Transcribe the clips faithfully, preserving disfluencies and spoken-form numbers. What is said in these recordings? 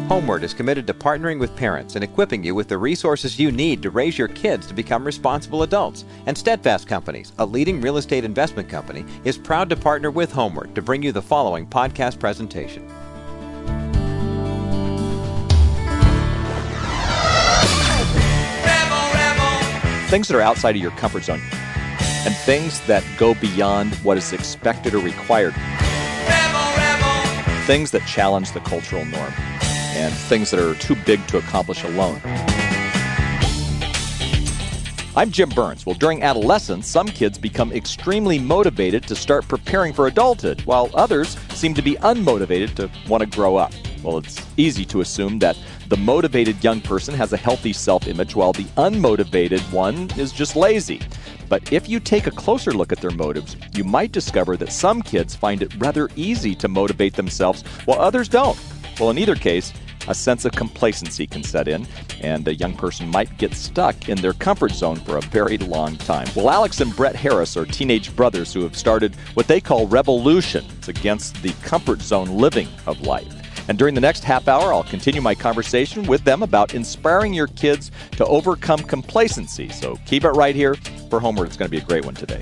Homeward is committed to partnering with parents and equipping you with the resources you need to raise your kids to become responsible adults. And Steadfast Companies, a leading real estate investment company, is proud to partner with Homeward to bring you the following podcast presentation. Things that are outside of your comfort zone and things that go beyond what is expected or required. Things that challenge the cultural norm and things that are too big to accomplish alone. I'm Jim Burns. Well, during adolescence, some kids become extremely motivated to start preparing for adulthood, while others seem to be unmotivated to want to grow up. Well, it's easy to assume that the motivated young person has a healthy self-image, while the unmotivated one is just lazy. But if you take a closer look at their motives, you might discover that some kids find it rather easy to motivate themselves, while others don't. Well, in either case, a sense of complacency can set in, and a young person might get stuck in their comfort zone for a very long time. Well, Alex and Brett Harris are teenage brothers who have started what they call revolutions against the comfort zone living of life. And during the next half hour, I'll continue my conversation with them about inspiring your kids to overcome complacency. So keep it right here for Homeward. It's going to be a great one today.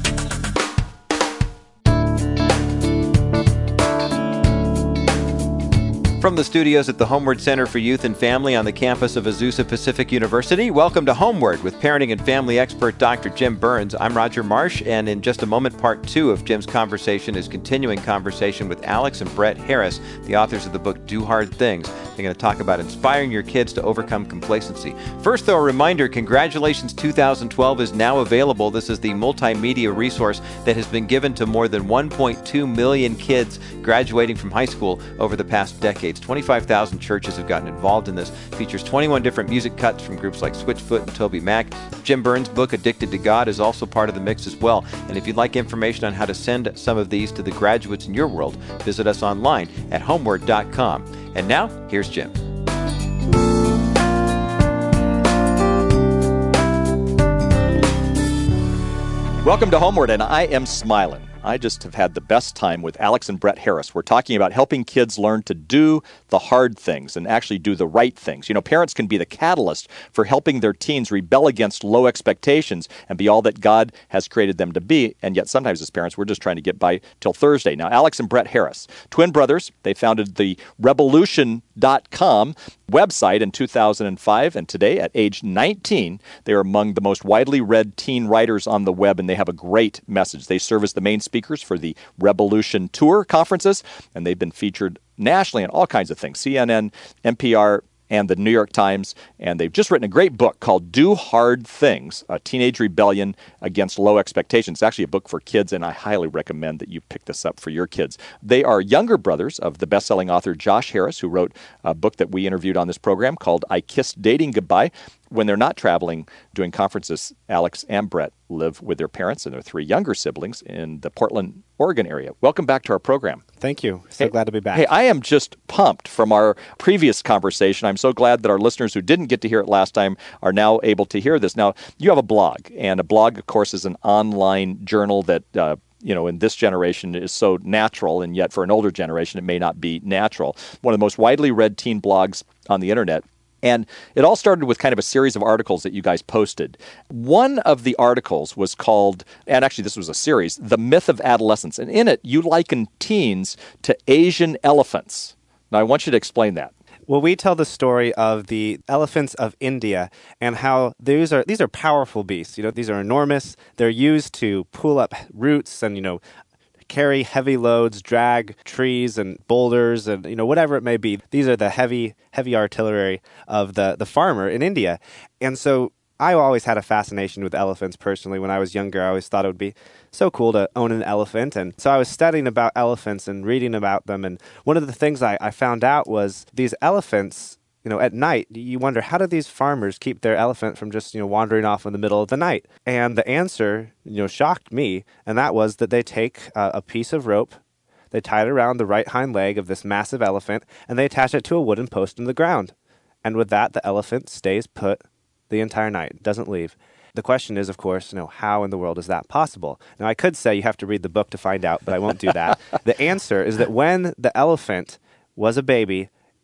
From the studios at the Homeward Center for Youth and Family on the campus of Azusa Pacific University, welcome to Homeward with parenting and family expert Doctor Jim Burns. I'm Roger Marsh, and in just a moment, part two of Jim's conversation is continuing conversation with Alex and Brett Harris, the authors of the book Do Hard Things. They're going to talk about inspiring your kids to overcome complacency. First, though, a reminder, Congratulations two thousand twelve is now available. This is the multimedia resource that has been given to more than one point two million kids graduating from high school over the past decades. twenty-five thousand churches have gotten involved in this. Features twenty-one different music cuts from groups like Switchfoot and Toby Mac. Jim Burns' book, Addicted to God, is also part of the mix as well. And if you'd like information on how to send some of these to the graduates in your world, visit us online at homeward dot com. And now, here's Jim. Welcome to Homeward, and I am smiling. I just have had the best time with Alex and Brett Harris. We're talking about helping kids learn to do the hard things and actually do the right things. You know, parents can be the catalyst for helping their teens rebel against low expectations and be all that God has created them to be. And yet sometimes as parents, we're just trying to get by till Thursday. Now, Alex and Brett Harris, twin brothers, they founded the revolution dot com website in two thousand five, and today, at age nineteen, they are among the most widely read teen writers on the web, and they have a great message. They serve as the main speakers for the Revolution Tour conferences, and they've been featured nationally on all kinds of things, C N N, N P R, and the New York Times, and they've just written a great book called Do Hard Things, A Teenage Rebellion Against Low Expectations. It's actually a book for kids, and I highly recommend that you pick this up for your kids. They are younger brothers of the best-selling author Josh Harris, who wrote a book that we interviewed on this program called I Kissed Dating Goodbye. When they're not traveling, doing conferences, Alex and Brett live with their parents and their three younger siblings in the Portland, Oregon area. Welcome back to our program. Thank you. So hey, glad to be back. Hey, I am just pumped from our previous conversation. I'm so glad that our listeners who didn't get to hear it last time are now able to hear this. Now, you have a blog, and a blog, of course, is an online journal that uh, you know, in this generation is so natural, and yet for an older generation, it may not be natural. One of the most widely read teen blogs on the internet. And it all started with kind of a series of articles that you guys posted. One of the articles was called, and actually this was a series, The Myth of Adolescence. And in it, you liken teens to Asian elephants. Now, I want you to explain that. Well, we tell the story of the elephants of India and how these are these are powerful beasts. You know, these are enormous. They're used to pull up roots and, you know, carry heavy loads, drag trees and boulders and, you know, whatever it may be. These are the heavy, heavy artillery of the, the farmer in India. And so I always had a fascination with elephants personally. When I was younger, I always thought it would be so cool to own an elephant. And so I was studying about elephants and reading about them. And one of the things I, I found out was these elephants, you know, at night, you wonder, how do these farmers keep their elephant from just, you know, wandering off in the middle of the night? And the answer, you know, shocked me. And that was that they take uh, a piece of rope, they tie it around the right hind leg of this massive elephant, and they attach it to a wooden post in the ground. And with that, the elephant stays put the entire night, doesn't leave. The question is, of course, you know, how in the world is that possible? Now, I could say you have to read the book to find out, but I won't do that. The answer is that when the elephant was a baby,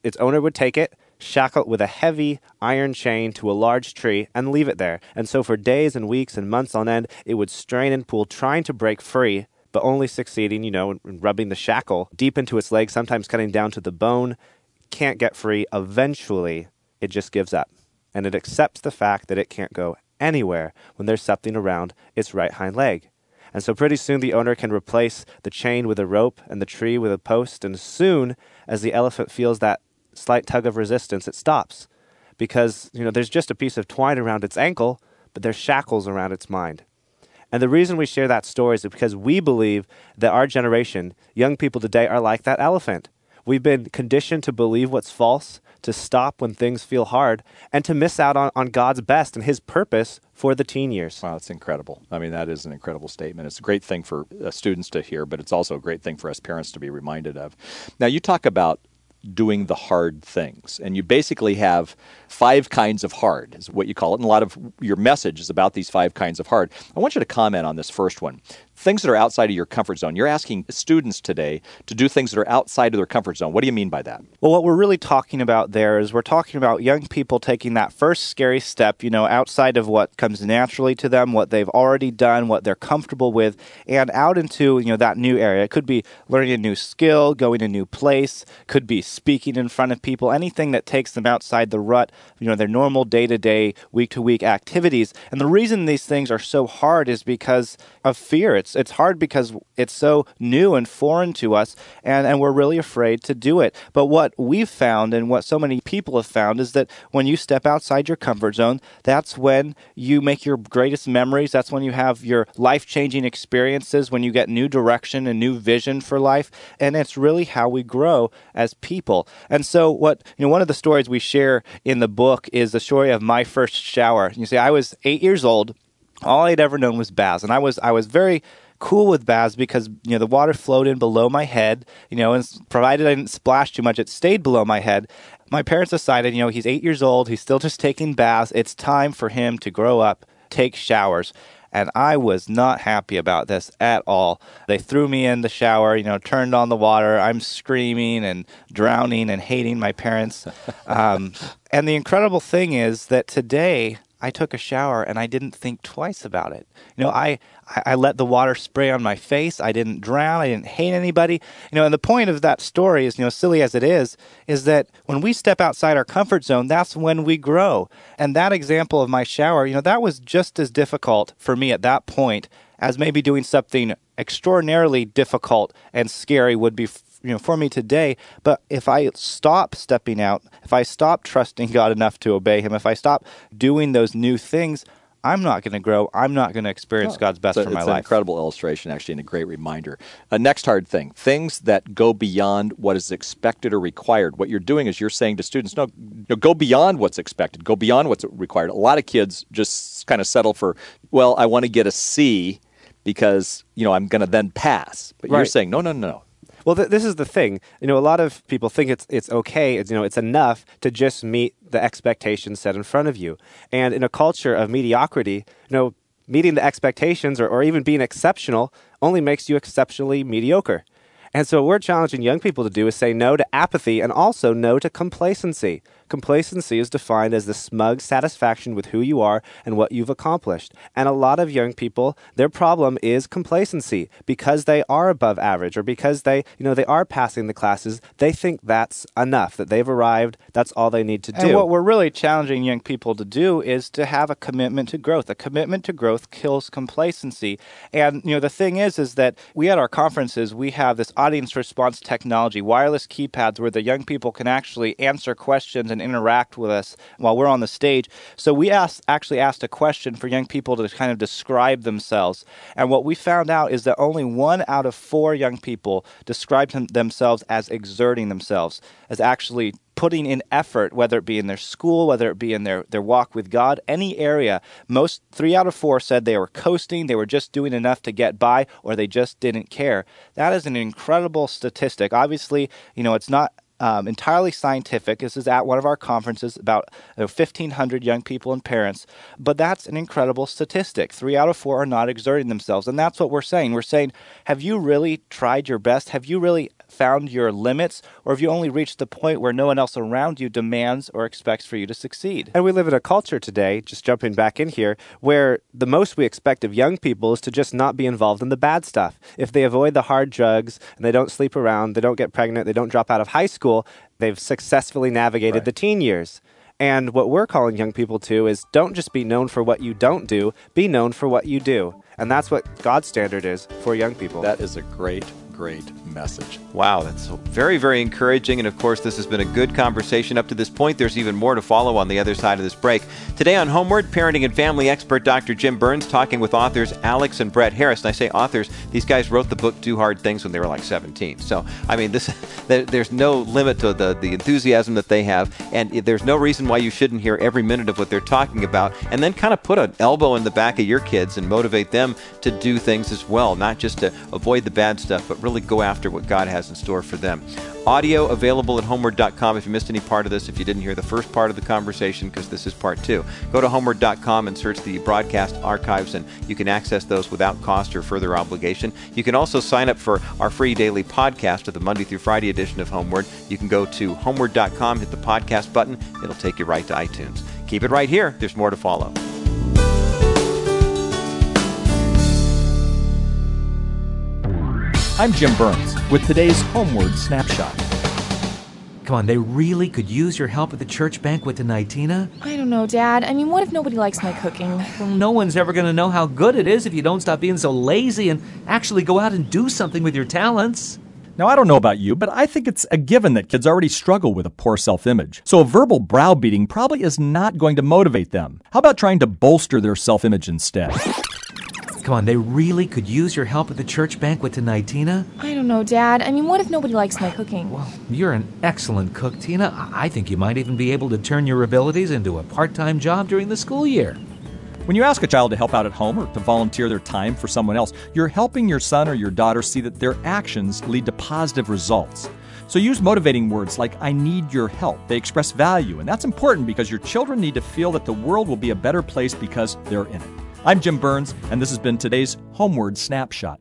its owner would take it, shackle it with a heavy iron chain to a large tree, and leave it there. And so for days and weeks and months on end, it would strain and pull, trying to break free, but only succeeding, you know, in rubbing the shackle deep into its leg, sometimes cutting down to the bone. Can't get free. Eventually, it just gives up. And it accepts the fact that it can't go anywhere when there's something around its right hind leg. And so pretty soon the owner can replace the chain with a rope and the tree with a post. And as soon as the elephant feels that slight tug of resistance, it stops. Because, you know, there's just a piece of twine around its ankle, but there's shackles around its mind. And the reason we share that story is because we believe that our generation, young people today, are like that elephant. We've been conditioned to believe what's false, to stop when things feel hard, and to miss out on, on God's best and his purpose for the teen years. Wow, that's incredible. I mean, that is an incredible statement. It's a great thing for uh, students to hear, but it's also a great thing for us parents to be reminded of. Now, you talk about doing the hard things, and you basically have five kinds of hard, is what you call it, and a lot of your message is about these five kinds of hard. I want you to comment on this first one. Things that are outside of your comfort zone. You're asking students today to do things that are outside of their comfort zone. What do you mean by that? Well, what we're really talking about there is we're talking about young people taking that first scary step, you know, outside of what comes naturally to them, what they've already done, what they're comfortable with, and out into, you know, that new area. It could be learning a new skill, going to a new place, could be speaking in front of people, anything that takes them outside the rut, you know, their normal day-to-day, week-to-week activities. And the reason these things are so hard is because of fear. It's it's hard because it's so new and foreign to us, and, and we're really afraid to do it. But what we've found and what so many people have found is that when you step outside your comfort zone, that's when you make your greatest memories. That's when you have your life-changing experiences, when you get new direction and new vision for life. And it's really how we grow as people. And so what, you know, one of the stories we share in the book is the story of my first shower. You see, I was eight years old. All I'd ever known was baths, and I was I was very cool with baths because, you know, the water flowed in below my head, you know, and provided I didn't splash too much, it stayed below my head. My parents decided, you know, he's eight years old, he's still just taking baths, it's time for him to grow up, take showers. And I was not happy about this at all. They threw me in the shower, you know, turned on the water. I'm screaming and drowning and hating my parents. Um, and the incredible thing is that today I took a shower and I didn't think twice about it. You know, I, I let the water spray on my face. I didn't drown. I didn't hate anybody. You know, and the point of that story is, you know, silly as it is, is that when we step outside our comfort zone, that's when we grow. And that example of my shower, you know, that was just as difficult for me at that point as maybe doing something extraordinarily difficult and scary would be, you know, for me today. But if I stop stepping out, if I stop trusting God enough to obey him, if I stop doing those new things, I'm not going to grow. I'm not going to experience oh, God's best a, for my it's life. It's an incredible illustration, actually, and a great reminder. Uh, next hard thing, things that go beyond what is expected or required. What you're doing is you're saying to students, no, no, go beyond what's expected, go beyond what's required. A lot of kids just kind of settle for, well, I want to get a C because, you know, I'm going to then pass. But right. You're saying, no, no, no, no. Well, th- this is the thing. You know, a lot of people think it's it's okay. It's, you know, it's enough to just meet the expectations set in front of you. And in a culture of mediocrity, you know, meeting the expectations or, or even being exceptional only makes you exceptionally mediocre. And so what we're challenging young people to do is say no to apathy and also no to complacency. Complacency is defined as the smug satisfaction with who you are and what you've accomplished. And a lot of young people, their problem is complacency. Because they are above average or because they, you know, they are passing the classes, they think that's enough, that they've arrived, that's all they need to do. And what we're really challenging young people to do is to have a commitment to growth. A commitment to growth kills complacency. And, you know, the thing is, is that we at our conferences, we have this audience response technology, wireless keypads where the young people can actually answer questions and interact with us while we're on the stage. So we asked, actually asked a question for young people to kind of describe themselves. And what we found out is that only one out of four young people described them, themselves as exerting themselves, as actually putting in effort, whether it be in their school, whether it be in their, their walk with God, any area. Most, three out of four said they were coasting, they were just doing enough to get by, or they just didn't care. That is an incredible statistic. Obviously, you know, it's not Um, entirely scientific. This is at one of our conferences, about you know, fifteen hundred young people and parents. But that's an incredible statistic. Three out of four are not exerting themselves. And that's what we're saying. We're saying, have you really tried your best? Have you really found your limits, or have you only reached the point where no one else around you demands or expects for you to succeed? And we live in a culture today, just jumping back in here, where the most we expect of young people is to just not be involved in the bad stuff. If they avoid the hard drugs and they don't sleep around, they don't get pregnant, they don't drop out of high school, they've successfully navigated Right. the teen years. And what we're calling young people to is don't just be known for what you don't do, be known for what you do. And that's what God's standard is for young people. That is a great, great message. Wow, that's very, very encouraging. And of course, this has been a good conversation up to this point. There's even more to follow on the other side of this break. Today on Homeward, parenting and family expert Doctor Jim Burns talking with authors Alex and Brett Harris. And I say authors, these guys wrote the book Do Hard Things when they were like seventeen. So, I mean, this there's no limit to the, the enthusiasm that they have. And there's no reason why you shouldn't hear every minute of what they're talking about. And then kind of put an elbow in the back of your kids and motivate them to do things as well. Not just to avoid the bad stuff, but really go after what God has in store for them. Audio available at homeward dot com if you missed any part of this, if you didn't hear the first part of the conversation, because this is part two. Go to homeward dot com and search the broadcast archives, and you can access those without cost or further obligation. You can also sign up for our free daily podcast of the Monday through Friday edition of Homeward. You can go to homeward dot com, hit the podcast button. It'll take you right to iTunes. Keep it right here. There's more to follow. I'm Jim Burns with today's Homeward Snapshot. Come on, they really could use your help at the church banquet tonight, Tina. I don't know, Dad. I mean, what if nobody likes my cooking? Well, no one's ever going to know how good it is if you don't stop being so lazy and actually go out and do something with your talents. Now, I don't know about you, but I think it's a given that kids already struggle with a poor self-image. So a verbal browbeating probably is not going to motivate them. How about trying to bolster their self-image instead? Come on, they really could use your help at the church banquet tonight, Tina. I don't know, Dad. I mean, what if nobody likes my cooking? Well, you're an excellent cook, Tina. I think you might even be able to turn your abilities into a part-time job during the school year. When you ask a child to help out at home or to volunteer their time for someone else, you're helping your son or your daughter see that their actions lead to positive results. So use motivating words like, I need your help. They express value, and that's important because your children need to feel that the world will be a better place because they're in it. I'm Jim Burns, and this has been today's Homeward Snapshot.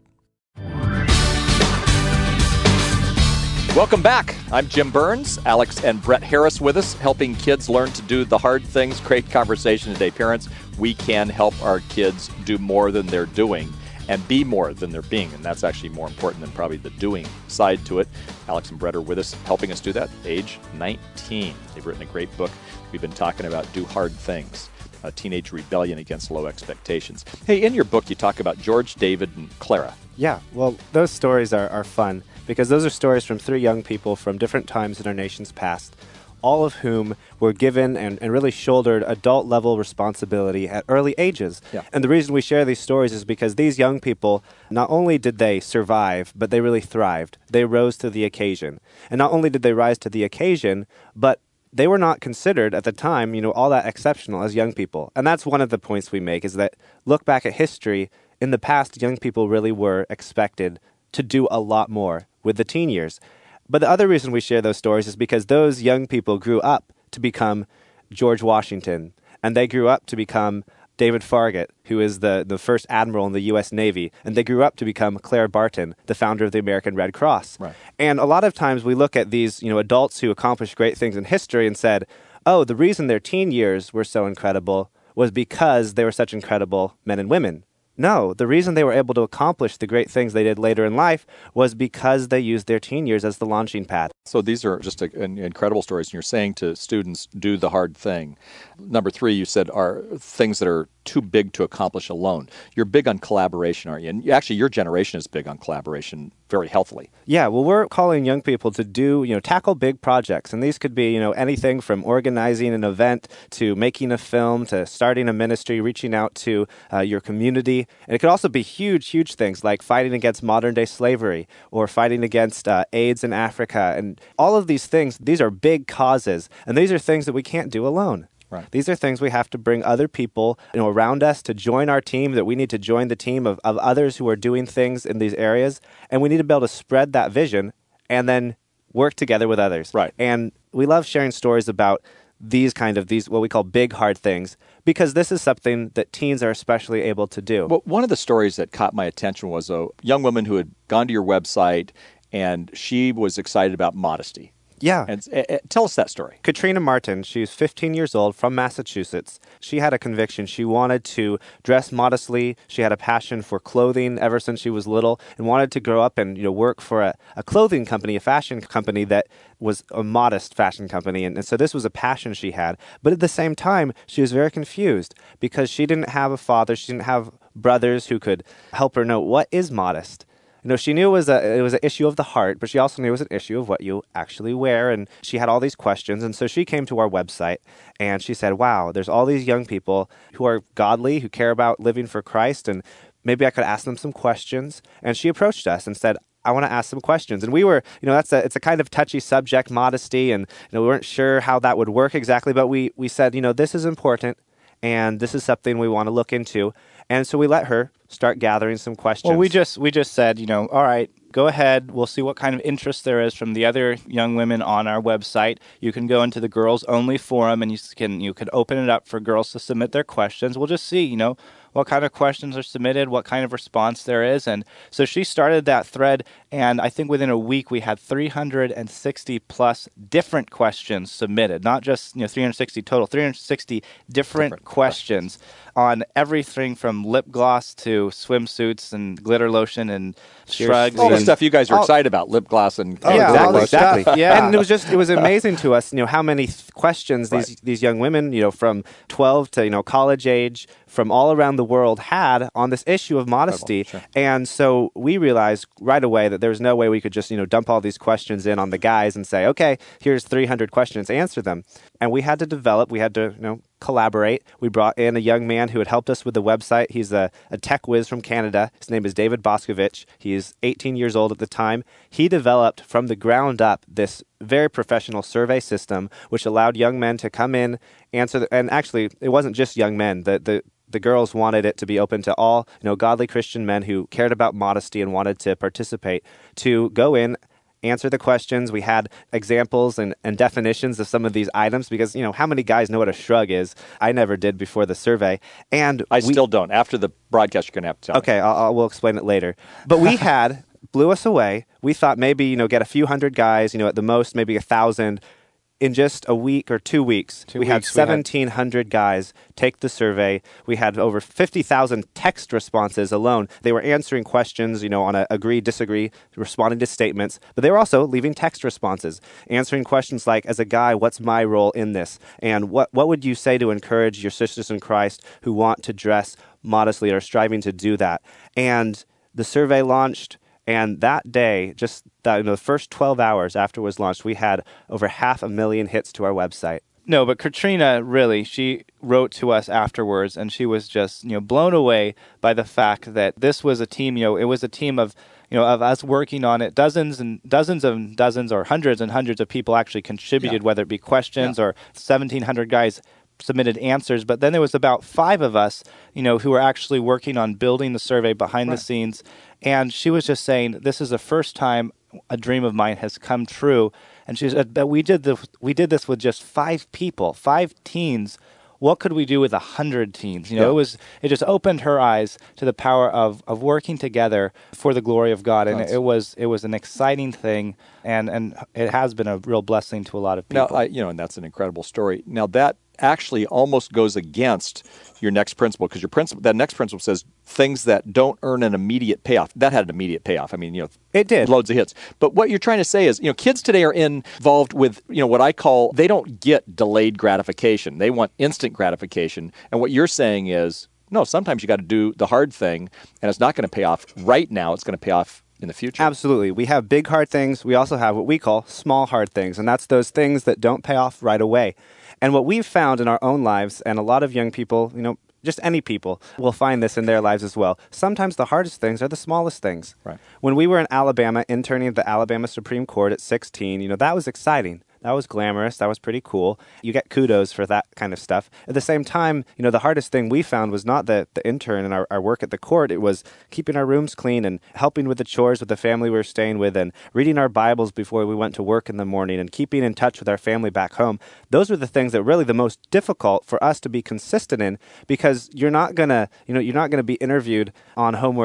Welcome back. I'm Jim Burns. Alex and Brett Harris with us, helping kids learn to do the hard things. Great conversation today. Parents, we can help our kids do more than they're doing and be more than they're being, and that's actually more important than probably the doing side to it. Alex and Brett are with us, helping us do that, age nineteen. They've written a great book. We've been talking about Do Hard Things. A teenage rebellion against low expectations. Hey, in your book, you talk about George, David, and Clara. Yeah, well, those stories are, are fun because those are stories from three young people from different times in our nation's past, all of whom were given and, and really shouldered adult-level responsibility at early ages. Yeah. And the reason we share these stories is because these young people, not only did they survive, but they really thrived. They rose to the occasion. And not only did they rise to the occasion, but they were not considered at the time, you know, all that exceptional as young people. And that's one of the points we make, is that look back at history. In the past, young people really were expected to do a lot more with the teen years. But the other reason we share those stories is because those young people grew up to become George Washington, and they grew up to become David Farragut, who is the, the first admiral in the U S Navy, and they grew up to become Claire Barton, the founder of the American Red Cross. Right. And a lot of times we look at these, you know, adults who accomplished great things in history and said, oh, the reason their teen years were so incredible was because they were such incredible men and women. No, the reason they were able to accomplish the great things they did later in life was because they used their teen years as the launching pad. So these are just a, an incredible stories. And you're saying to students, do the hard thing. Number three, you said, are things that are too big to accomplish alone. You're big on collaboration, aren't you? And actually, your generation is big on collaboration very healthily. Yeah, well, we're calling young people to do, you know, tackle big projects. And these could be, you know, anything from organizing an event to making a film to starting a ministry, reaching out to uh, your community. And it could also be huge, huge things like fighting against modern-day slavery or fighting against uh, AIDS in Africa. And all of these things, these are big causes. And these are things that we can't do alone. Right. These are things we have to bring other people, you know, around us to join our team, that we need to join the team of, of others who are doing things in these areas. And we need to be able to spread that vision and then work together with others. Right. And we love sharing stories about these kind of, these what we call big, hard things, because this is something that teens are especially able to do. Well, one of the stories that caught my attention was a young woman who had gone to your website and she was excited about modesty. Yeah. And uh, uh, tell us that story. Katrina Martin, she's fifteen years old from Massachusetts. She had a conviction. She wanted to dress modestly. She had a passion for clothing ever since she was little and wanted to grow up and you know work for a, a clothing company, a fashion company that was a modest fashion company. And, and so this was a passion she had. But at the same time, she was very confused because she didn't have a father. She didn't have brothers who could help her know what is modest. You know, she knew it was a it was an issue of the heart, but she also knew it was an issue of what you actually wear. And she had all these questions. And so she came to our website and she said, wow, there's all these young people who are godly, who care about living for Christ. And maybe I could ask them some questions. And she approached us and said, I want to ask some questions. And we were, you know, that's a it's a kind of touchy subject, modesty. And you know, we weren't sure how that would work exactly. But we we said, you know, this is important. And this is something we want to look into. And so we let her start gathering some questions. Well, we just we just said, you know, all right, go ahead. We'll see what kind of interest there is from the other young women on our website. You can go into the girls only forum and you can you can open it up for girls to submit their questions. We'll just see, you know, what kind of questions are submitted, what kind of response there is. And so she started that thread, and I think within a week we had three hundred sixty plus different questions submitted, not just, you know, three hundred sixty total, three hundred sixty different, different questions, questions on everything from lip gloss to swimsuits and glitter lotion and shrugs. All the and stuff you guys are all, excited about, lip gloss and oh, yeah, exactly. all the stuff. Exactly. Yeah. And it was just, it was amazing to us, you know, how many th- questions these, right. these young women, you know, from twelve to, you know, college age, from all around the world had on this issue of modesty. Sure. And so we realized right away that there was no way we could just, you know, dump all these questions in on the guys and say, okay, here's three hundred questions, answer them. And we had to develop, we had to, you know, collaborate. We brought in a young man who had helped us with the website. He's a, a tech whiz from Canada. His name is David Boscovich. He is eighteen years old at the time. He developed from the ground up this very professional survey system, which allowed young men to come in, answer, the, and actually, it wasn't just young men. The, the The girls wanted it to be open to all, you know, godly Christian men who cared about modesty and wanted to participate, to go in, answer the questions. We had examples and, and definitions of some of these items because, you know, how many guys know what a shrug is? I never did before the survey. And I we, still don't. After the broadcast, you're going to have to tell okay, me. I'll, I'll, we'll explain it later. But we had, blew us away. We thought maybe, you know, get a few hundred guys, you know, at the most, maybe a thousand. In just a week or two weeks, two we weeks, had seventeen hundred guys take the survey. We had over fifty thousand text responses alone. They were answering questions, you know, on a agree, disagree, responding to statements, but they were also leaving text responses, answering questions like, as a guy, what's my role in this? And what, what would you say to encourage your sisters in Christ who want to dress modestly or are striving to do that? And the survey launched. And that day, just the, you know, the first twelve hours after it was launched, we had over half a million hits to our website. No, but Katrina, really, she wrote to us afterwards, and she was just, you know, blown away by the fact that this was a team, you know, it was a team of, you know, of us working on it. Dozens and dozens and dozens or hundreds and hundreds of people actually contributed, yeah. whether it be questions yeah. or seventeen hundred guys submitted answers, but then there was about five of us, you know, who were actually working on building the survey behind right. the scenes. And she was just saying, this is the first time a dream of mine has come true. And she said, but we did this, we did this with just five people, five teens. What could we do with a hundred teens? You know, yeah. it was it just opened her eyes to the power of, of working together for the glory of God, and That's... it was it was an exciting thing, and, and it has been a real blessing to a lot of people. Now, I, you know, and that's an incredible story. Now that actually almost goes against your next principle, because your principle, that next principle says things that don't earn an immediate payoff. That had an immediate payoff. I mean, you know, it did. Loads of hits. But what you're trying to say is, you know, kids today are involved with, you know, what I call, they don't get delayed gratification. They want instant gratification. And what you're saying is, no, sometimes you got to do the hard thing, and it's not going to pay off right now. It's going to pay off in the future. Absolutely. We have big hard things. We also have what we call small hard things, and that's those things that don't pay off right away. And what we've found in our own lives, and a lot of young people, you know, just any people will find this in their lives as well. Sometimes the hardest things are the smallest things. Right. When we were in Alabama interning at the Alabama Supreme Court at sixteen, you know, that was exciting. That was glamorous. That was pretty cool. You get kudos for that kind of stuff. At the same time, you know, the hardest thing we found was not the, the intern and our, our work at the court. It was keeping our rooms clean and helping with the chores with the family we were staying with and reading our Bibles before we went to work in the morning and keeping in touch with our family back home. Those were the things that were really the most difficult for us to be consistent in, because you're not going to, you know, you're not going to be interviewed on Homeward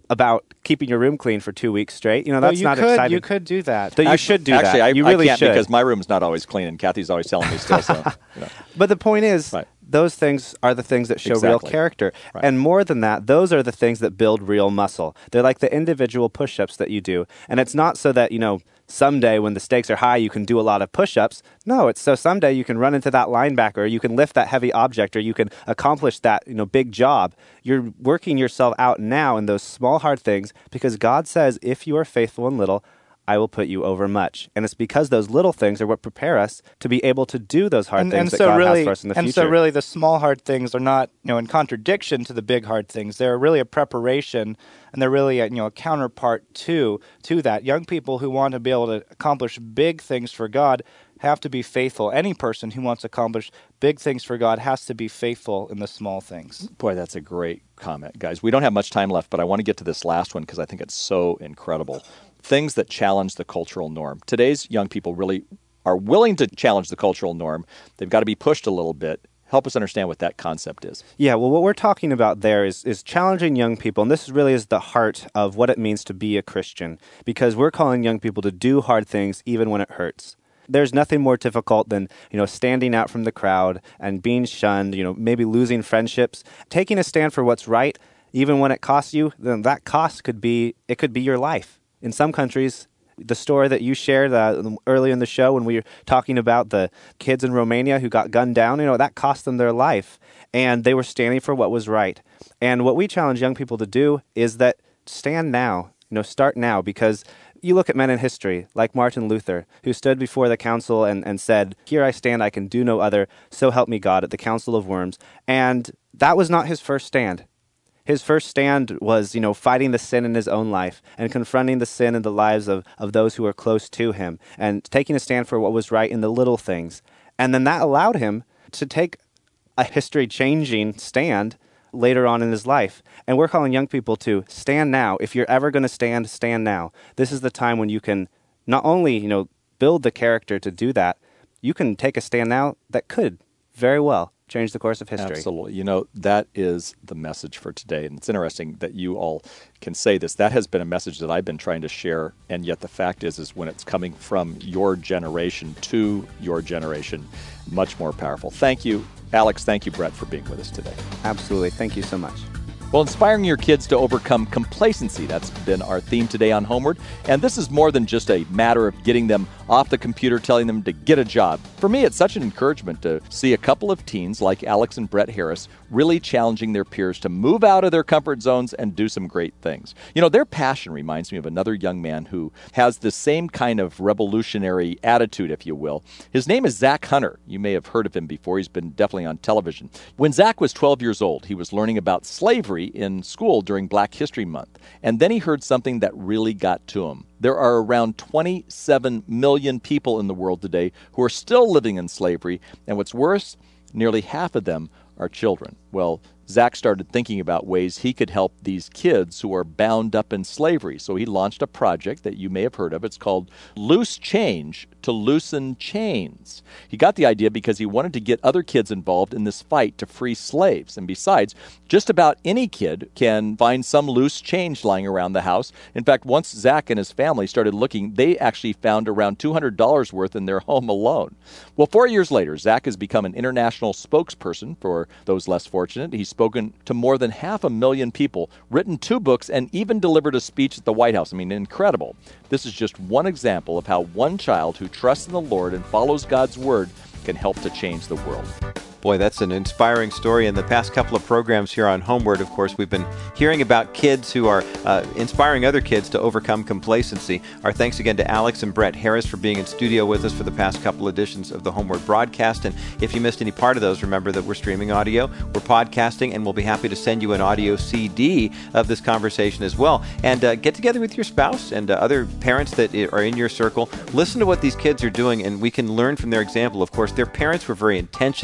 about keeping your room clean for two weeks straight. You know, Well, that's you not could, exciting. You could do that. So you Actually- should do actually, that. I, you I really can't should. because my room's not always clean, and Kathy's always telling me still. So, you know. But the point is, Right. those things are the things that show real Exactly. character. Right. And more than that, those are the things that build real muscle. They're like the individual push-ups that you do. And it's not so that, you know, someday when the stakes are high, you can do a lot of push-ups. No, it's so someday you can run into that linebacker, or you can lift that heavy object, or you can accomplish that, you know, big job. You're working yourself out now in those small, hard things because God says, if you are faithful in little, I will put you over much. And it's because those little things are what prepare us to be able to do those hard and, things and that so God really, has for us in the and future. so really the small hard things are not, you know, in contradiction to the big hard things. They're really a preparation, and they're really a, you know, a counterpart to to that. Young people who want to be able to accomplish big things for God have to be faithful. Any person who wants to accomplish big things for God has to be faithful in the small things. Boy, that's a great comment, guys. We don't have much time left, but I want to get to this last one because I think it's so incredible. Things that challenge the cultural norm. Today's young people really are willing to challenge the cultural norm. They've got to be pushed a little bit. Help us understand what that concept is. Yeah, well, what we're talking about there is is challenging young people, and this really is the heart of what it means to be a Christian, because we're calling young people to do hard things even when it hurts. There's nothing more difficult than, you know, standing out from the crowd and being shunned, you know, maybe losing friendships. Taking a stand for what's right, even when it costs you, then that cost could be, it could be your life. In some countries, the story that you shared uh, earlier in the show when we were talking about the kids in Romania who got gunned down, you know, that cost them their life. And they were standing for what was right. And what we challenge young people to do is that stand now, you know, start now, because you look at men in history, like Martin Luther, who stood before the council and, and said, "Here I stand, I can do no other, so help me God," at the Council of Worms. And that was not his first stand. His first stand was, you know, fighting the sin in his own life and confronting the sin in the lives of, of those who were close to him and taking a stand for what was right in the little things. And then that allowed him to take a history-changing stand later on in his life. And we're calling young people to stand now. If you're ever going to stand, stand now. This is the time when you can not only, you know, build the character to do that, you can take a stand now that could very well change the course of history. Absolutely. You know, that is the message for today. And it's interesting that you all can say this. That has been a message that I've been trying to share. And yet the fact is, is when it's coming from your generation to your generation, much more powerful. Thank you, Alex. Thank you, Brett, for being with us today. Absolutely. Thank you so much. Well, inspiring your kids to overcome complacency. That's been our theme today on Homeward. And this is more than just a matter of getting them off the computer, telling them to get a job. For me, it's such an encouragement to see a couple of teens like Alex and Brett Harris really challenging their peers to move out of their comfort zones and do some great things. You know, their passion reminds me of another young man who has the same kind of revolutionary attitude, if you will. His name is Zach Hunter. You may have heard of him before. He's been definitely on television. When Zach was twelve years old, he was learning about slavery in school during Black History Month. And then he heard something that really got to him. There are around twenty-seven million people in the world today who are still living in slavery. And what's worse, nearly half of them are children. Well, Zach started thinking about ways he could help these kids who are bound up in slavery. So he launched a project that you may have heard of. It's called Loose Change to Loosen Chains. He got the idea because he wanted to get other kids involved in this fight to free slaves. And besides, just about any kid can find some loose change lying around the house. In fact, once Zach and his family started looking, they actually found around two hundred dollars worth in their home alone. Well, four years later, Zach has become an international spokesperson for those less fortunate. He's spoken to more than half a million people, written two books, and even delivered a speech at the White House. I mean, incredible. This is just one example of how one child who trusts in the Lord and follows God's word can help to change the world. Boy, that's an inspiring story. In the past couple of programs here on Homeward, of course, we've been hearing about kids who are uh, inspiring other kids to overcome complacency. Our thanks again to Alex and Brett Harris for being in studio with us for the past couple editions of the Homeward broadcast. And if you missed any part of those, remember that we're streaming audio, we're podcasting, and we'll be happy to send you an audio C D of this conversation as well. And uh, get together with your spouse and uh, other parents that are in your circle. Listen to what these kids are doing, and we can learn from their example. Of course, their parents were very intentional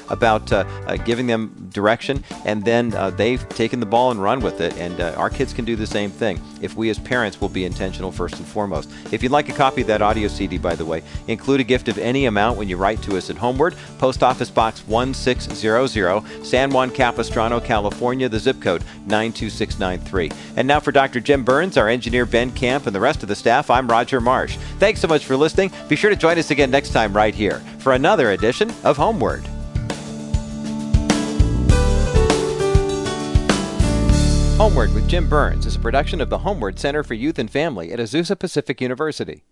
about uh, uh, giving them direction, and then uh, they've taken the ball and run with it. And uh, our kids can do the same thing if we as parents will be intentional first and foremost. If you'd like a copy of that audio C D, by the way, include a gift of any amount when you write to us at Homeward, Post Office Box one six zero zero, San Juan Capistrano, California, the zip code nine two six nine three. And now for Doctor Jim Burns, our engineer Ben Camp, and the rest of the staff, I'm Roger Marsh. Thanks so much for listening. Be sure to join us again next time right here for another edition of Homeward. Homeward with Jim Burns is a production of the Homeward Center for Youth and Family at Azusa Pacific University.